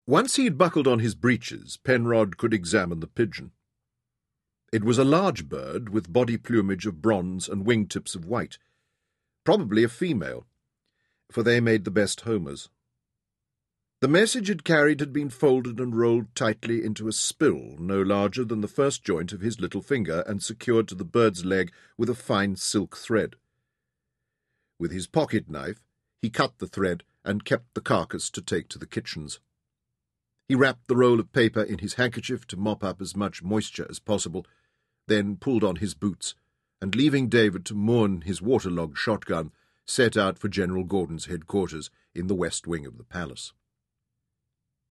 Once he had buckled on his breeches, Penrod could examine the pigeon. It was a large bird with body plumage of bronze and wing-tips of white, probably a female, for they made the best homers. The message it carried had been folded and rolled tightly into a spill no larger than the first joint of his little finger and secured to the bird's leg with a fine silk thread. With his pocket-knife he cut the thread and kept the carcass to take to the kitchens. He wrapped the roll of paper in his handkerchief to mop up as much moisture as possible, then pulled on his boots, and leaving David to mourn his waterlogged shotgun, set out for General Gordon's headquarters in the west wing of the palace.